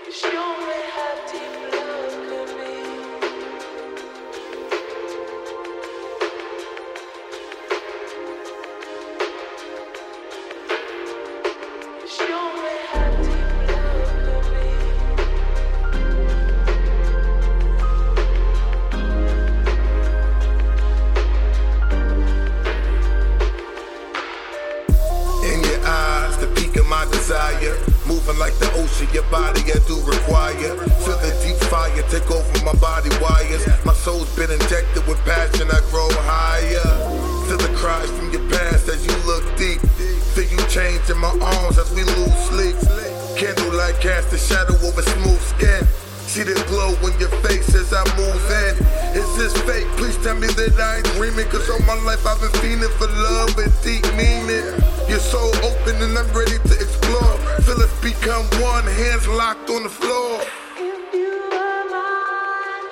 Desire, moving like the ocean, your body I do require. Feel the deep fire take over my body wires. My soul's been injected with passion, I grow higher. Feel the cries from your past as you look deep. Feel you change in my arms as we lose sleep. Candlelight cast a shadow over smooth skin. See the glow in your face as I move in. Is this fake? Please tell me that I ain't dreaming. Cause all my life I've been feeling for love and deep meaning. Your soul open and I'm ready to explore. Feel us become one, hands locked on the floor. If you were mine,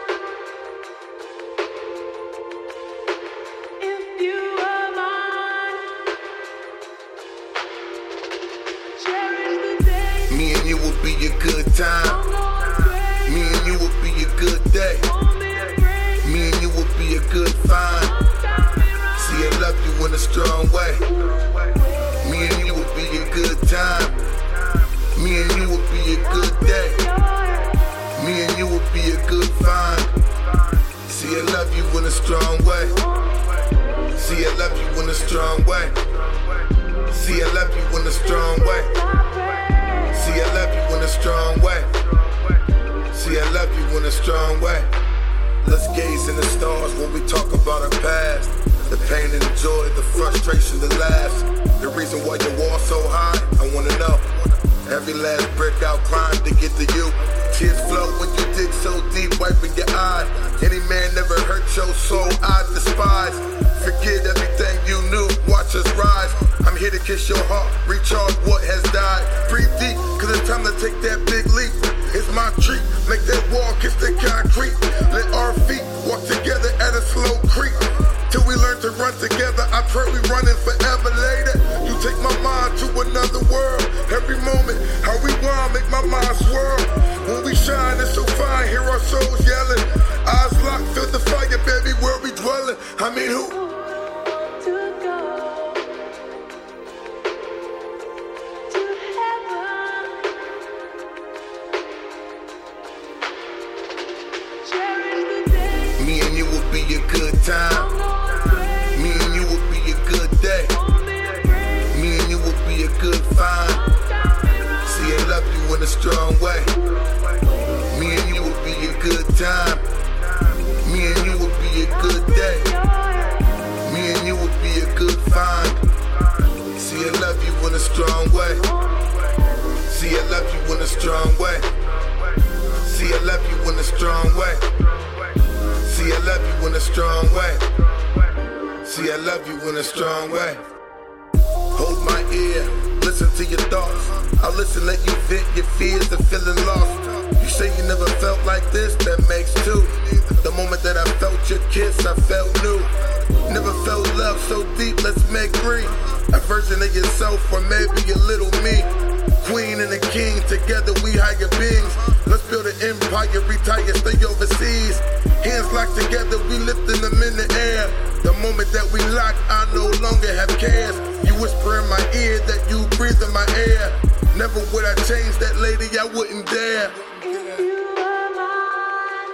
if you were mine, cherish the day. Me and you will be a good time. Me and you will be a good day. Me and you will be a good find. See, I love you in a strong way. Me and you will be a good time. Me and you will be a good day. Me and you will be a good find. See, I love you in a strong way. See, I love you in a strong way. See, I love you in a strong way. See, I love you in a strong way. See, I love you in a strong way. Let's gaze in the stars when we talk about our past. The pain and the joy, the frustration, the laughs. The reason why your wall so high, I wanna know. Every last brick I'll climb to get to you. Tears flow when you dig so deep, wiping your eyes. Any man never hurt your soul, I despise. Forget everything you knew, watch us rise. I'm here to kiss your heart, recharge what has died. Breathe deep, cause it's time to take that big leap. It's my treat, make that wall kiss the concrete. Let our feet walk together at a slow creep. Till we learn to run together, I pray we running forever later. You take my mind to another world. Every moment, how we wild, make my mind swirl. When we shine, it's so fine, hear our souls yelling. Eyes locked, feel the fire, baby, where we dwelling. I mean, who? Me and you will be a good time. Me and you will be a good day. Me and you will be a good find. See, I love you in a strong way. Me and you will be a good time. Me and you will be a good day. Me and you will be a good find. See, I love you in a strong way. See, I love you in a strong way. See, I love you in a strong way. See, I love you in a strong way. See, I love you in a strong way. Hold my ear, listen to your thoughts. I'll listen, let you vent your fears and feeling lost. You say you never felt like this, that makes two. The moment that I felt your kiss, I felt new. Never felt love so deep, let's make three. A version of yourself or maybe a little me. Queen and a king, together we higher beings. Let's build an empire, retire, stay overseas. Hands locked together, we lifting them in the air. The moment that we lock, I no longer have cares. You whisper in my ear that you breathe in my air. Never would I change that, lady, I wouldn't dare. If you were mine,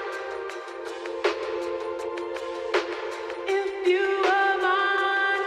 if you were mine,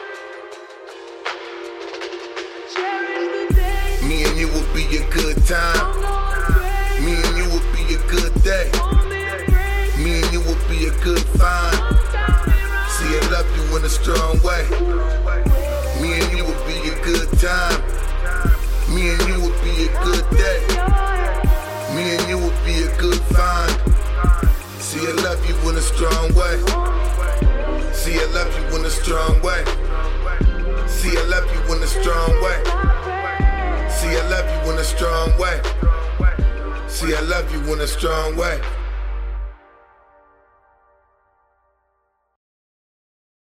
cherish the day. Me and you will be a good time. Me and you will be a good day. Me and you will be a good find. See, I love you in a strong way. Me and you will be a good time. Me and you will be a good day. Me and you will be a good find. See, I love you in a strong way. See, I love you in a strong way. See, I love you in a strong way. See, I love you in a strong way. See, I love you in a strong way.